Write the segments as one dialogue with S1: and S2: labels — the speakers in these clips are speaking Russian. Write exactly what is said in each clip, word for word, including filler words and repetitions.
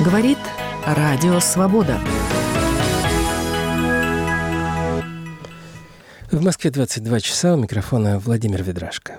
S1: Говорит Радио Свобода.
S2: В Москве двадцать два часа, у микрофона Владимир Ведрашко.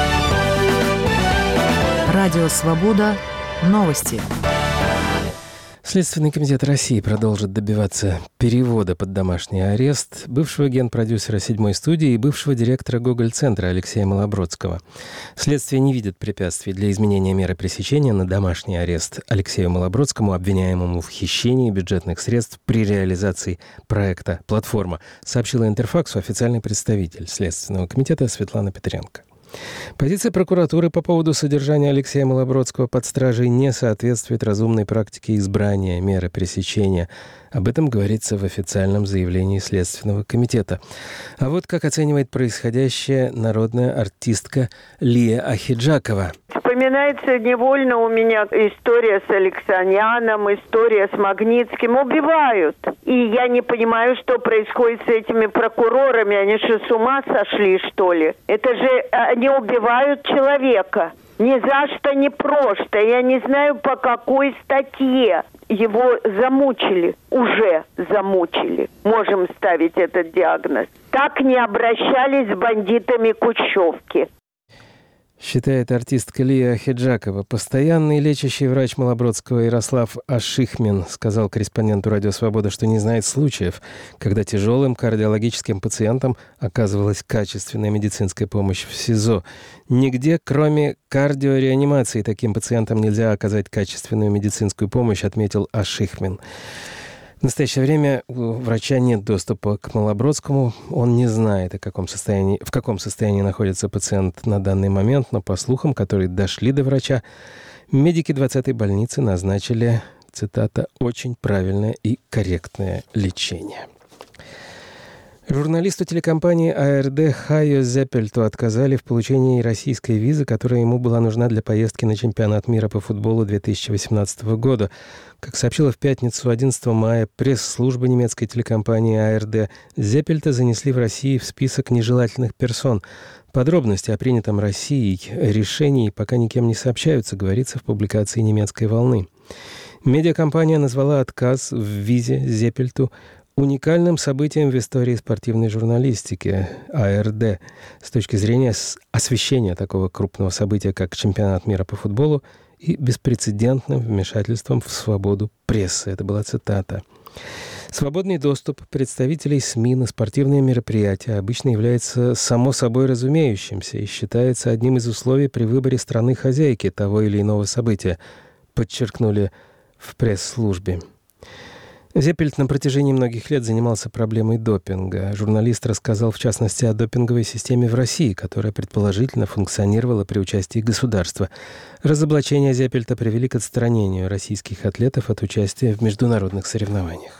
S1: Радио Свобода. Новости.
S2: Следственный комитет России продолжит добиваться перевода под домашний арест бывшего генпродюсера «Седьмой студии» и бывшего директора Гоголь-центра Алексея Малобродского. Следствие не видит препятствий для изменения меры пресечения на домашний арест Алексею Малобродскому, обвиняемому в хищении бюджетных средств при реализации проекта «Платформа», сообщила Интерфаксу официальный представитель Следственного комитета Светлана Петренко. Позиция прокуратуры по поводу содержания Алексея Малобродского под стражей не соответствует разумной практике избрания меры пресечения. Об этом говорится в официальном заявлении Следственного комитета. А вот как оценивает происходящее народная артистка Лия Ахеджакова.
S3: Вспоминается невольно у меня история с Алексаняном, история с Магнитским. Убивают. И я не понимаю, что происходит с этими прокурорами. Они что, с ума сошли, что ли? Это же они убивают человека. Ни за что, ни просто. Я не знаю, по какой статье его замучили. Уже замучили. Можем ставить этот диагноз. Так не обращались с бандитами Кущевки.
S2: Считает артистка Лия Ахеджакова. Постоянный лечащий врач Малобродского Ярослав Ашихмин сказал корреспонденту «Радио Свобода», что не знает случаев, когда тяжелым кардиологическим пациентам оказывалась качественная медицинская помощь в СИЗО. Нигде, кроме кардиореанимации, таким пациентам нельзя оказать качественную медицинскую помощь, отметил Ашихмин. В настоящее время у врача нет доступа к Малобродскому. Он не знает, о каком состоянии, в каком состоянии находится пациент на данный момент, но по слухам, которые дошли до врача, медики двадцатой больницы назначили, цитата, «очень правильное и корректное лечение». Журналисту телекомпании АРД Хайо Зеппельту отказали в получении российской визы, которая ему была нужна для поездки на чемпионат мира по футболу две тысячи восемнадцатого года. Как сообщила в пятницу одиннадцатого мая пресс-служба немецкой телекомпании АРД, Зеппельта занесли в России в список нежелательных персон. Подробности о принятом Россией решении пока никем не сообщаются, говорится в публикации немецкой «Волны». Медиакомпания назвала отказ в визе Зеппельту уникальным событием в истории спортивной журналистики АРД с точки зрения освещения такого крупного события, как чемпионат мира по футболу, и беспрецедентным вмешательством в свободу прессы. Это была цитата. Свободный доступ представителей СМИ на спортивные мероприятия обычно является само собой разумеющимся и считается одним из условий при выборе страны-хозяйки того или иного события, подчеркнули в пресс-службе. Зеппельт на протяжении многих лет занимался проблемой допинга. Журналист рассказал, в частности, о допинговой системе в России, которая предположительно функционировала при участии государства. Разоблачения Зеппельта привели к отстранению российских атлетов от участия в международных соревнованиях.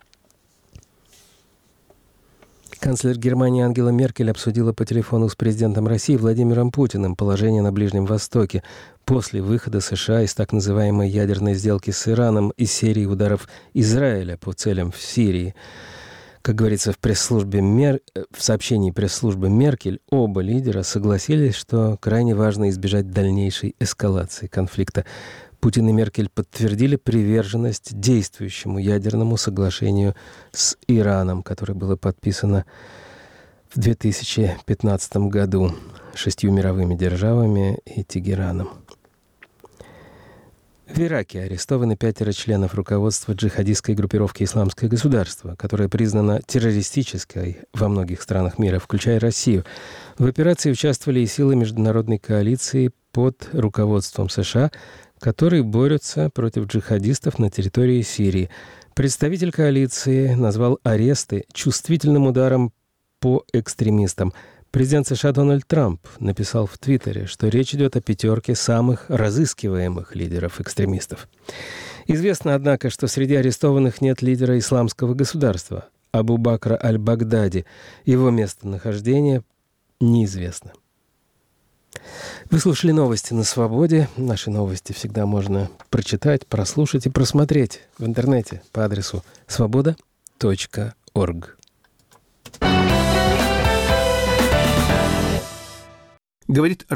S2: Канцлер Германии Ангела Меркель обсудила по телефону с президентом России Владимиром Путиным положение на Ближнем Востоке после выхода США из так называемой ядерной сделки с Ираном и серии ударов Израиля по целям в Сирии. Как говорится в пресс-службе Мер... в сообщении пресс-службы Меркель, оба лидера согласились, что крайне важно избежать дальнейшей эскалации конфликта. Путин и Меркель подтвердили приверженность действующему ядерному соглашению с Ираном, которое было подписано в две тысячи пятнадцатом году шестью мировыми державами и Тегераном. В Ираке арестованы пятеро членов руководства джихадистской группировки «Исламское государство», которая признана террористической во многих странах мира, включая Россию. В операции участвовали и силы международной коалиции под руководством США, которые борются против джихадистов на территории Сирии. Представитель коалиции назвал аресты чувствительным ударом по экстремистам. Президент США Дональд Трамп написал в Твиттере, что речь идет о пятерке самых разыскиваемых лидеров экстремистов. Известно, однако, что среди арестованных нет лидера исламского государства Абу Бакра аль-Багдади. Его местонахождение неизвестно. Вы слушали новости на Свободе. Наши новости всегда можно прочитать, прослушать и просмотреть в интернете по адресу свобода точка орг.
S4: Говорит